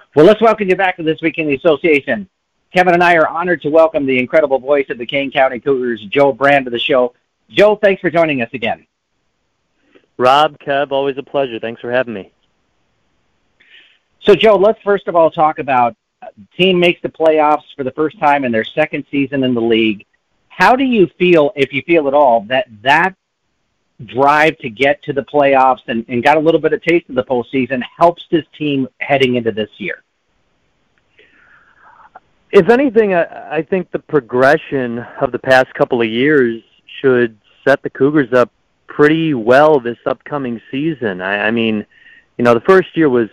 Well, let's welcome you back to This Week in the Association. Kevin and I are honored to welcome the incredible voice of the Kane County Cougars, Joe Brand, to the show. Joe, thanks for joining us again. Rob, Kev, always a pleasure. Thanks for having me. So, Joe, let's first of all talk about team makes the playoffs for the first time in their second season in the league. How do you feel, if you feel at all, that drive to get to the playoffs and got a little bit of taste of the postseason helps this team heading into this year? If anything, I think the progression of the past couple of years should set the Cougars up pretty well this upcoming season. I mean, you know, the first year was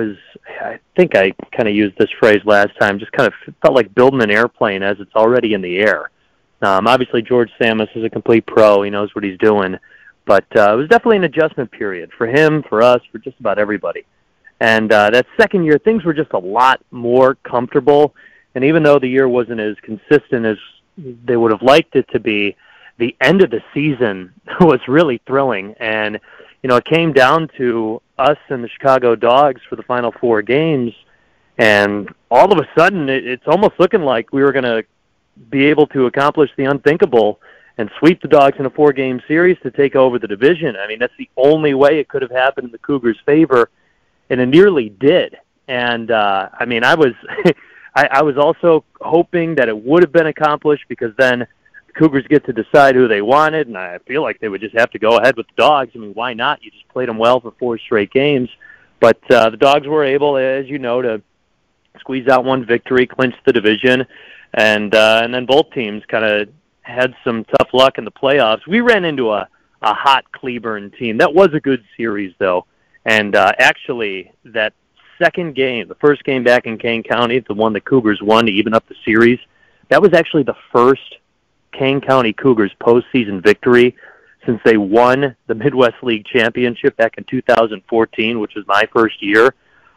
I think I kind of used this phrase last time, just kind of felt like building an airplane as it's already in the air. Obviously, George Samus is a complete pro. He knows what he's doing. But it was definitely an adjustment period for him, for us, for just about everybody. And that second year, things were just a lot more comfortable. And even though the year wasn't as consistent as they would have liked it to be, the end of the season was really thrilling. And, you know, it came down to us and the Chicago Dogs for the final 4 games. And all of a sudden, it's almost looking like we were going to be able to accomplish the unthinkable and sweep the Dogs in a 4-game series to take over the division. I mean, that's the only way it could have happened in the Cougars' favor, and it nearly did. And, I mean, I was I was also hoping that it would have been accomplished because then the Cougars get to decide who they wanted, and I feel like they would just have to go ahead with the Dogs. I mean, why not? You just played them well for 4 straight games. But the Dogs were able, as you know, to squeeze out 1 victory, clinch the division, and then both teams kind of had some tough luck in the playoffs. We ran into a hot Cleburne team. That was a good series, though. And actually, that second game, the first game back in Kane County, the one the Cougars won to even up the series, that was actually the first Kane County Cougars postseason victory since they won the Midwest League Championship back in 2014, which was my first year.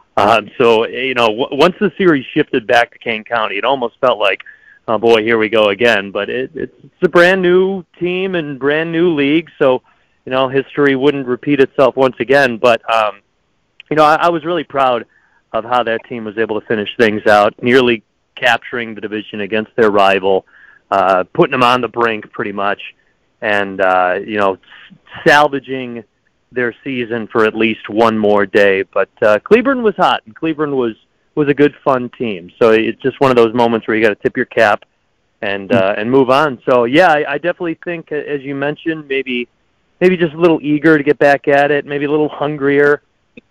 So, you know, once the series shifted back to Kane County, it almost felt like, oh boy, here we go again. But it's a brand new team and brand new league, so, you know, history wouldn't repeat itself once again. But, you know, I was really proud of how that team was able to finish things out, nearly capturing the division against their rival, putting them on the brink pretty much, and, you know, salvaging their season for at least one more day. But Cleburne was hot, and Cleburne was a good, fun team. So it's just one of those moments where you got to tip your cap and move on. So, yeah, I definitely think, as you mentioned, maybe just a little eager to get back at it, maybe a little hungrier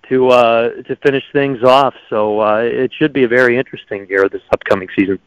to finish things off. So it should be a very interesting year this upcoming season.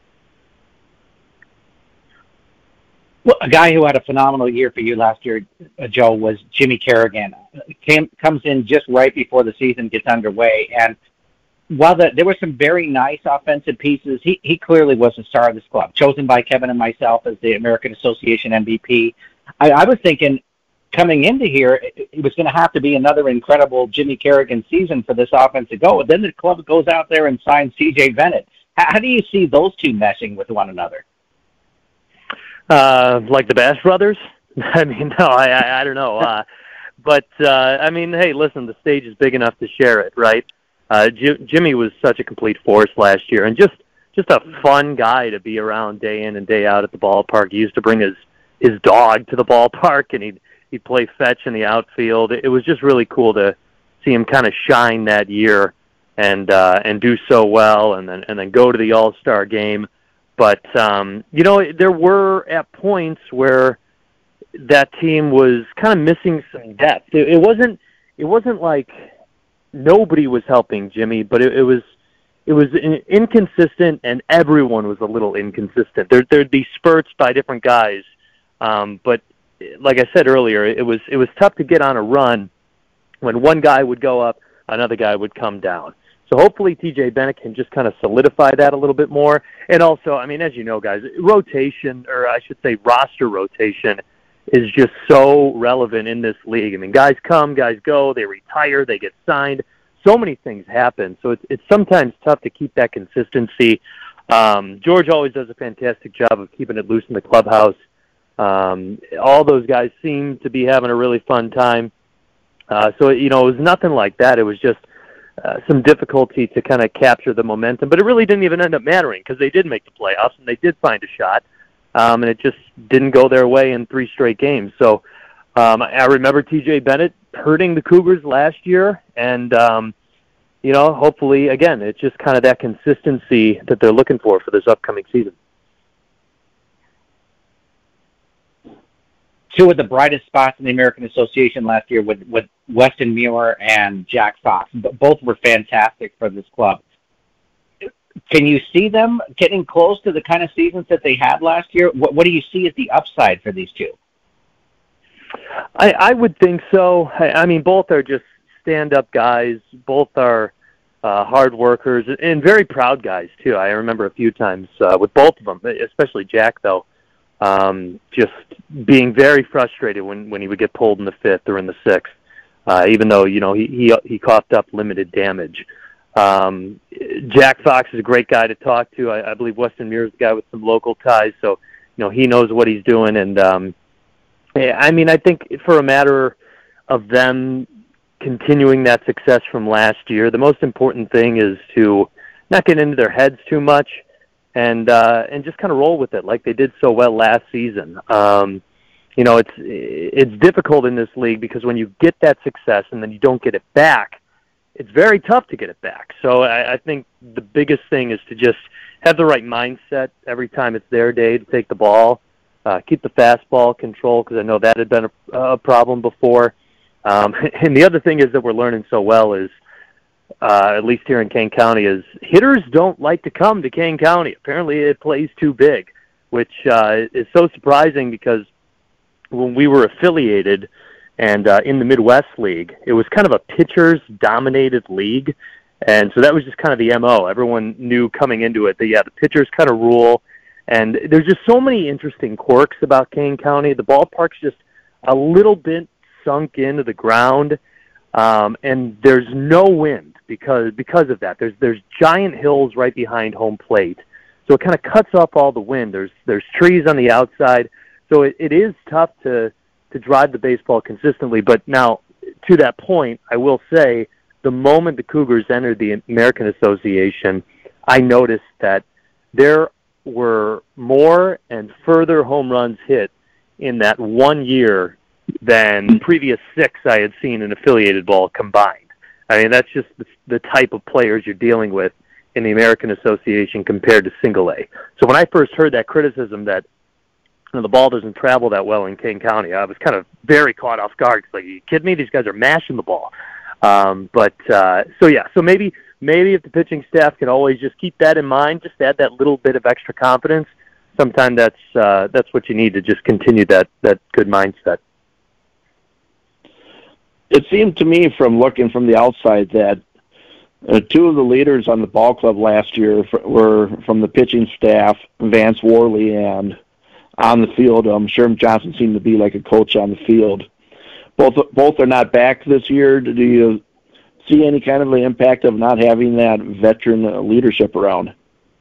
Well, a guy who had a phenomenal year for you last year, Joe, was Jimmy Kerrigan. Comes in just right before the season gets underway. And while there were some very nice offensive pieces, he clearly was the star of this club, chosen by Kevin and myself as the American Association MVP. I was thinking, coming into here, it was going to have to be another incredible Jimmy Kerrigan season for this offense to go. But then the club goes out there and signs C.J. Bennett. How do you see those two meshing with one another? Like the Bash Brothers? I mean, no, I don't know. But, I mean, hey, listen, the stage is big enough to share it, right? Jimmy was such a complete force last year, and just a fun guy to be around day in and day out at the ballpark. He used to bring his dog to the ballpark, and he'd play fetch in the outfield. It was just really cool to see him kind of shine that year and do so well, and then go to the All-Star game. But you know, there were at points where that team was kind of missing some depth. It wasn't like nobody was helping Jimmy, but it was inconsistent, and everyone was a little inconsistent. There'd be spurts by different guys, but like I said earlier, it was tough to get on a run when one guy would go up, another guy would come down. So hopefully T.J. Bennett can just kind of solidify that a little bit more. And also, I mean, as you know, guys, rotation, or I should say roster rotation, is just so relevant in this league. I mean, guys come, guys go, they retire, they get signed. So many things happen. So it's sometimes tough to keep that consistency. George always does a fantastic job of keeping it loose in the clubhouse. All those guys seem to be having a really fun time. So, you know, it was nothing like that. It was just some difficulty to kind of capture the momentum. But it really didn't even end up mattering because they did make the playoffs and they did find a shot, and it just didn't go their way in 3 straight games. So I remember T.J. Bennett hurting the Cougars last year, and hopefully, again, it's just kind of that consistency that they're looking for this upcoming season. 2 of the brightest spots in the American Association last year with Weston Muir and Jack Fox. Both were fantastic for this club. Can you see them getting close to the kind of seasons that they had last year? What do you see as the upside for these 2? I would think so. I mean, both are just stand-up guys. Both are hard workers and very proud guys, too. I remember a few times with both of them, especially Jack, though, just being very frustrated when he would get pulled in the 5th or in the 6th, even though, he coughed up limited damage. Jack Fox is a great guy to talk to. I believe Weston Muir is a guy with some local ties, so, he knows what he's doing. And, I think for a matter of them continuing that success from last year, the most important thing is to not get into their heads too much and just kind of roll with it like they did so well last season. It's difficult in this league because when you get that success and then you don't get it back, it's very tough to get it back. So I think the biggest thing is to just have the right mindset every time it's their day to take the ball, keep the fastball control, because I know that had been a problem before. And the other thing is that we're learning so well is, at least here in Kane County, is hitters don't like to come to Kane County. Apparently it plays too big, which is so surprising because when we were affiliated and in the Midwest League, it was kind of a pitchers-dominated league, and so that was just kind of the MO. Everyone knew coming into it that, the pitchers kind of rule, and there's just so many interesting quirks about Kane County. The ballpark's just a little bit sunk into the ground, and there's no wind because of that. There's giant hills right behind home plate, so it kind of cuts off all the wind. There's trees on the outside, so it is tough to drive the baseball consistently. But now, to that point, I will say the moment the Cougars entered the American Association, I noticed that there were more and further home runs hit in that 1 year than the previous 6 I had seen in affiliated ball combined. I mean, that's just the type of players you're dealing with in the American Association compared to Single A. So when I first heard that criticism that the ball doesn't travel that well in Kane County, I was kind of very caught off guard. It's like, are you kidding me? These guys are mashing the ball. So maybe if the pitching staff can always just keep that in mind, just add that little bit of extra confidence, sometimes that's what you need to just continue that good mindset. It seemed to me from looking from the outside that 2 of the leaders on the ball club last year were from the pitching staff, Vance Worley, and on the field, Sherman Johnson seemed to be like a coach on the field. Both are not back this year. Do you see any kind of the impact of not having that veteran leadership around?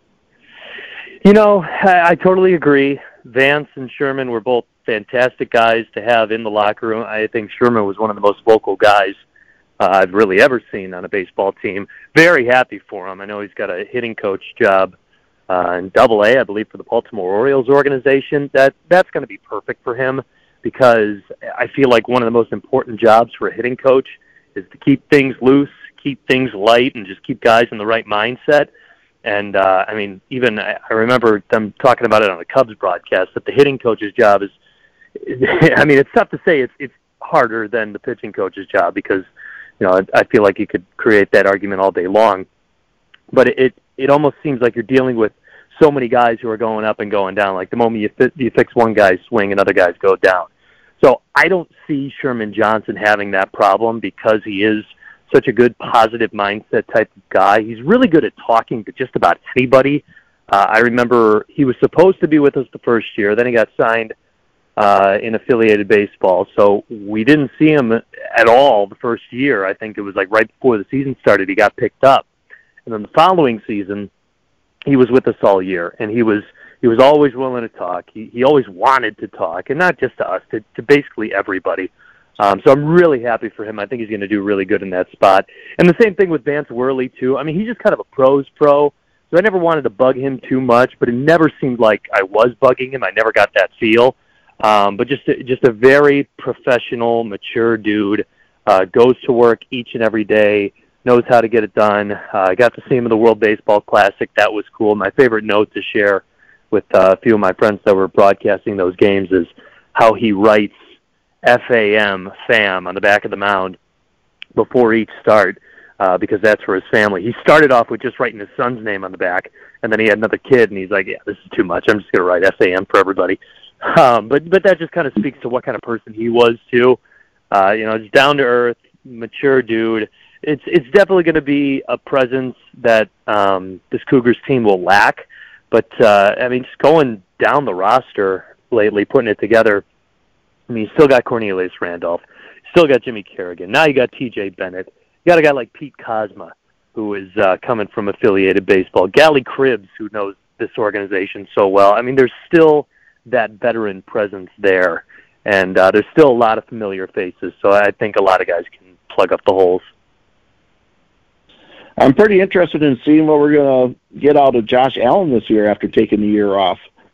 I totally agree. Vance and Sherman were both fantastic guys to have in the locker room. I think Sherman was one of the most vocal guys I've really ever seen on a baseball team. Very happy for him. I know he's got a hitting coach job in Double-A, I believe, for the Baltimore Orioles organization. That's going to be perfect for him because I feel like one of the most important jobs for a hitting coach is to keep things loose, keep things light, and just keep guys in the right mindset. And, I remember them talking about it on the Cubs broadcast, that the hitting coach's job is, it's tough to say it's harder than the pitching coach's job because, I feel like you could create that argument all day long. But it almost seems like you're dealing with so many guys who are going up and going down. Like the moment you fix one guy's swing, another guy's go down. So I don't see Sherman Johnson having that problem because he is such a good positive mindset type of guy. He's really good at talking to just about anybody. I remember he was supposed to be with us the first year. Then he got signed in affiliated baseball. So we didn't see him at all the first year. I think it was like right before the season started, he got picked up. And then the following season, he was with us all year, and he was always willing to talk. He always wanted to talk, and not just to us, to basically everybody. So I'm really happy for him. I think he's going to do really good in that spot. And the same thing with Vance Worley, too. I mean, he's just kind of a pro's pro, so I never wanted to bug him too much, but it never seemed like I was bugging him. I never got that feel. But just a very professional, mature dude, goes to work each and every day, knows how to get it done. I got to see him at the World Baseball Classic. That was cool. My favorite note to share with a few of my friends that were broadcasting those games is how he writes FAM, fam, on the back of the mound before each start, because that's for his family. He started off with just writing his son's name on the back, and then he had another kid, and he's like, yeah, this is too much. I'm just going to write FAM for everybody. But that just kind of speaks to what kind of person he was, too. Just down-to-earth, mature dude. It's definitely going to be a presence that this Cougars team will lack. But, just going down the roster lately, putting it together, you still got Cornelius Randolph, still got Jimmy Kerrigan. Now you got T.J. Bennett. You got a guy like Pete Kozma, who is coming from affiliated baseball. Gally Cribbs, who knows this organization so well. I mean, there's still that veteran presence there, and there's still a lot of familiar faces. So I think a lot of guys can plug up the holes. I'm pretty interested in seeing what we're going to get out of Josh Allen this year after taking the year off.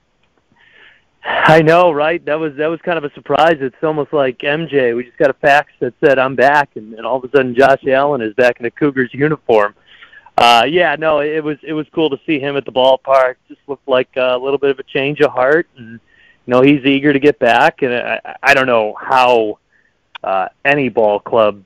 I know, right? That was kind of a surprise. It's almost like MJ. We just got a fax that said I'm back, and all of a sudden Josh Allen is back in a Cougars uniform. It was cool to see him at the ballpark. Just looked like a little bit of a change of heart, and he's eager to get back. And I don't know how any ball club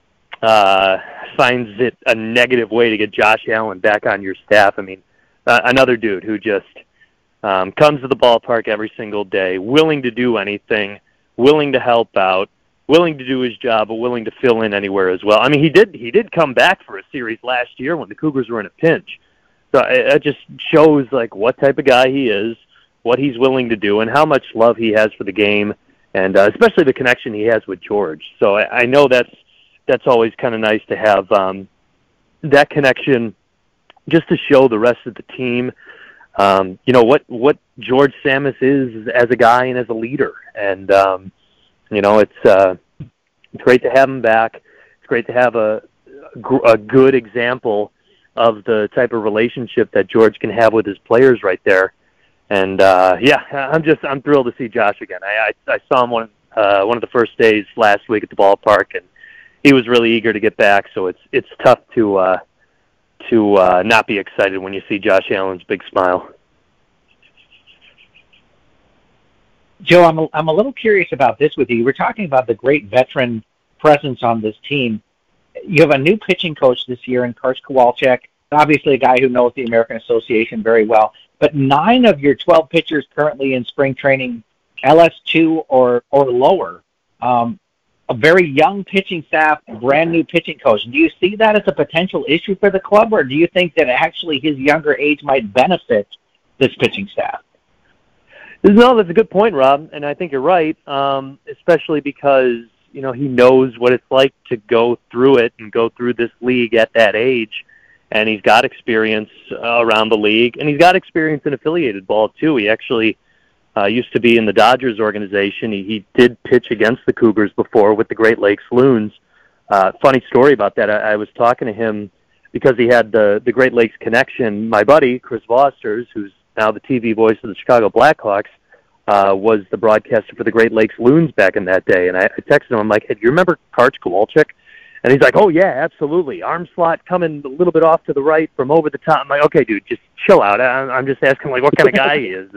finds it a negative way to get Josh Allen back on your staff. I mean, another dude who just comes to the ballpark every single day, willing to do anything, willing to help out, willing to do his job, but willing to fill in anywhere as well. I mean, he did come back for a series last year when the Cougars were in a pinch. So it just shows like what type of guy he is, what he's willing to do, and how much love he has for the game, and especially the connection he has with George. So I know that's always kind of nice to have that connection, just to show the rest of the team what George Samus is as a guy and as a leader. And, it's great to have him back. It's great to have a good example of the type of relationship that George can have with his players right there. And, I'm thrilled to see Josh again. I saw him one of the first days last week at the ballpark, and he was really eager to get back. So it's tough to not be excited when you see Josh Allen's big smile. Joe, I'm a little curious about this with you. We're talking about the great veteran presence on this team. You have a new pitching coach this year in Karch Kowalczyk, obviously a guy who knows the American Association very well. But 9 of your 12 pitchers currently in spring training, LS2 or lower. A very young pitching staff, brand new pitching coach. Do you see that as a potential issue for the club, or do you think that actually his younger age might benefit this pitching staff? No, that's a good point, Rob, and I think you're right, especially because, he knows what it's like to go through it and go through this league at that age, and he's got experience around the league, and he's got experience in affiliated ball, too. He actually used to be in the Dodgers organization. He did pitch against the Cougars before with the Great Lakes Loons. Funny story about that. I was talking to him because he had the Great Lakes connection. My buddy, Chris Vosters, who's now the TV voice of the Chicago Blackhawks, was the broadcaster for the Great Lakes Loons back in that day. And I texted him, I'm like, hey, do you remember Karch Kowalczyk? And he's like, oh, yeah, absolutely. Arm slot coming a little bit off to the right from over the top. I'm like, okay, dude, just chill out. I'm just asking, like, what kind of guy he is.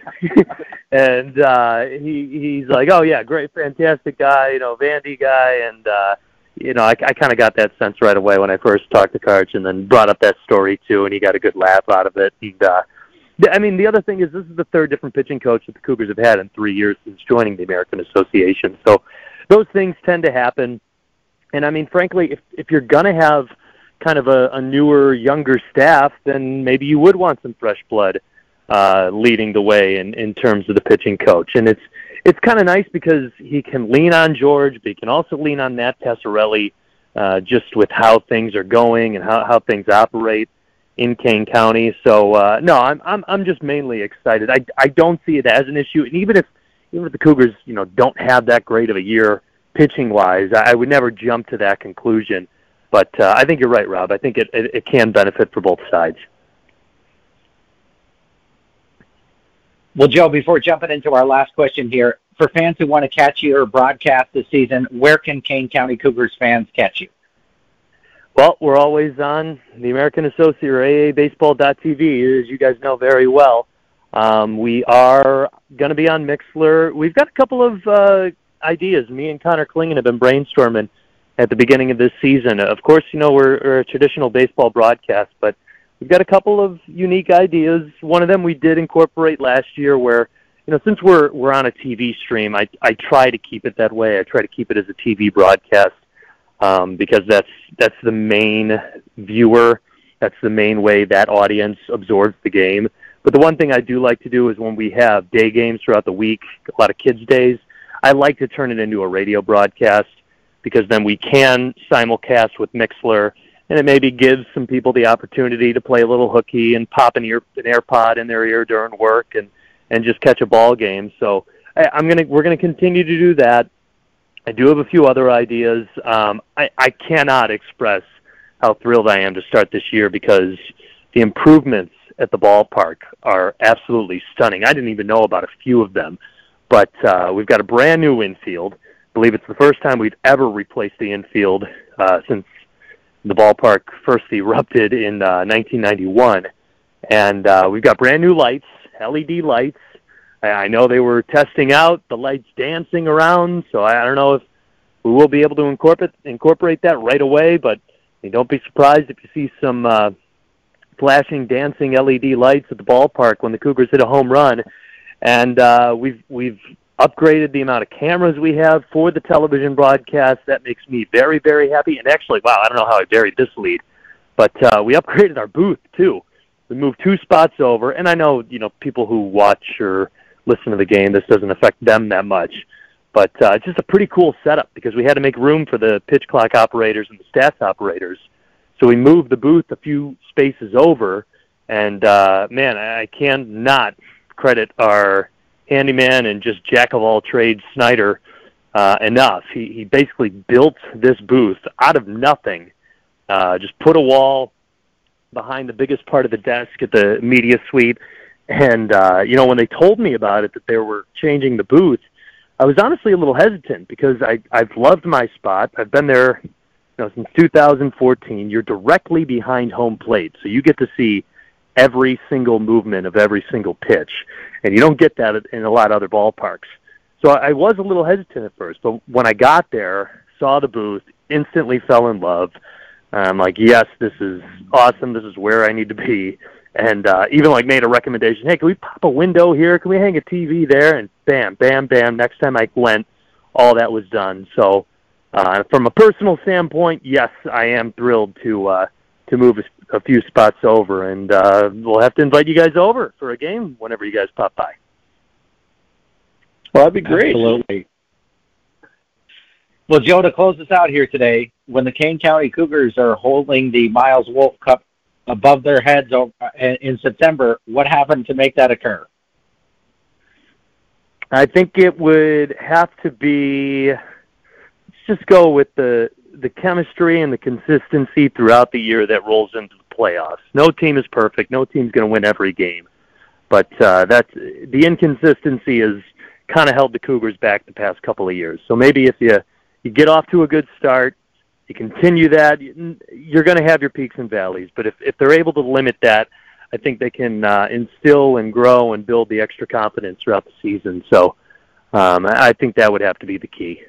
And he's like, oh, yeah, great, fantastic guy, Vandy guy. And, I kind of got that sense right away when I first talked to Karch, and then brought up that story, too, and he got a good laugh out of it. And, the other thing is this is the third different pitching coach that the Cougars have had in 3 years since joining the American Association. So those things tend to happen. And, frankly, if you're going to have kind of a newer, younger staff, then maybe you would want some fresh blood leading the way in terms of the pitching coach. And it's kind of nice because he can lean on George, but he can also lean on Nat Passarelli just with how things are going and how things operate in Kane County. So, I'm just mainly excited. I don't see it as an issue. And even if the Cougars, don't have that great of a year pitching-wise. I would never jump to that conclusion. But I think you're right, Rob. I think it can benefit for both sides. Well, Joe, before jumping into our last question here, for fans who want to catch your broadcast this season, where can Kane County Cougars fans catch you? Well, we're always on the American Associate or AABaseball.tv, as you guys know very well. We are going to be on Mixlr. We've got a couple of ideas. Me and Connor Klingen have been brainstorming at the beginning of this season. Of course, we're a traditional baseball broadcast, but we've got a couple of unique ideas. One of them we did incorporate last year where, since we're on a TV stream, I try to keep it that way. I try to keep it as a TV broadcast because that's the main viewer. That's the main way that audience absorbs the game. But the one thing I do like to do is when we have day games throughout the week, a lot of kids' days, I like to turn it into a radio broadcast because then we can simulcast with Mixlr, and it maybe gives some people the opportunity to play a little hooky and pop an AirPod in their ear during work and just catch a ball game. So we're gonna continue to do that. I do have a few other ideas. I cannot express how thrilled I am to start this year because the improvements at the ballpark are absolutely stunning. I didn't even know about a few of them, but we've got a brand new infield. I believe it's the first time we've ever replaced the infield since the ballpark first erupted in 1991. And we've got brand new lights, LED lights. I know they were testing out the lights dancing around, so I don't know if we will be able to incorporate that right away, but don't be surprised if you see some flashing, dancing LED lights at the ballpark when the Cougars hit a home run. And we've upgraded the amount of cameras we have for the television broadcast. That makes me very, very happy. And actually, wow, I don't know how I buried this lead, but we upgraded our booth too. We moved 2 spots over, and I know people who watch or listen to the game, this doesn't affect them that much, but it's just a pretty cool setup because we had to make room for the pitch clock operators and the stats operators. So we moved the booth a few spaces over, and man, I cannot credit our handyman and just jack of all trades Snyder enough. He basically built this booth out of nothing, just put a wall behind the biggest part of the desk at the media suite. And, when they told me about it, that they were changing the booth, I was honestly a little hesitant because I've loved my spot. I've been there since 2014. You're directly behind home plate, so you get to see every single movement of every single pitch, and you don't get that in a lot of other ballparks. So I was a little hesitant at first, but when I got there, saw the booth, instantly fell in love. I'm like, yes, this is awesome. This is where I need to be. And even made a recommendation, hey, can we pop a window here? Can we hang a TV there? And bam, bam, bam. Next time I went, all that was done. So from a personal standpoint, yes, I am thrilled to move a few spots over. And we'll have to invite you guys over for a game whenever you guys pop by. Well, that'd be great. Absolutely. Well, Joe, to close us out here today, when the Kane County Cougars are holding the Miles Wolf Cup above their heads in September, what happened to make that occur? I think it would have to be, let's just go with the chemistry and the consistency throughout the year that rolls into the playoffs. No team is perfect. No team's going to win every game. But that's the inconsistency has kind of held the Cougars back the past couple of years. So maybe if you get off to a good start, you continue that, you're going to have your peaks and valleys. But if they're able to limit that, I think they can instill and grow and build the extra confidence throughout the season. So I think that would have to be the key.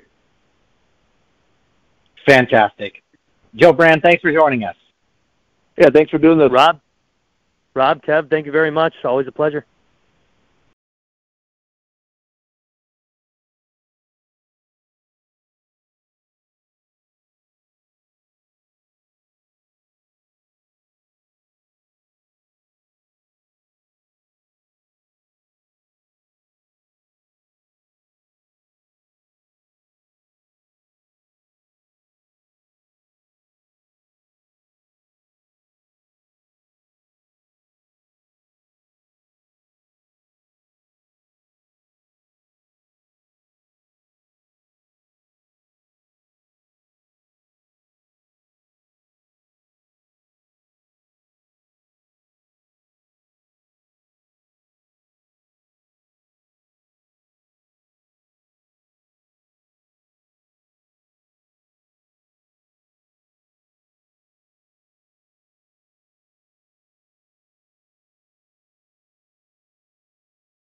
Fantastic. Joe Brand, thanks for joining us. Yeah, thanks for doing this. Rob, Kev, thank you very much. Always a pleasure.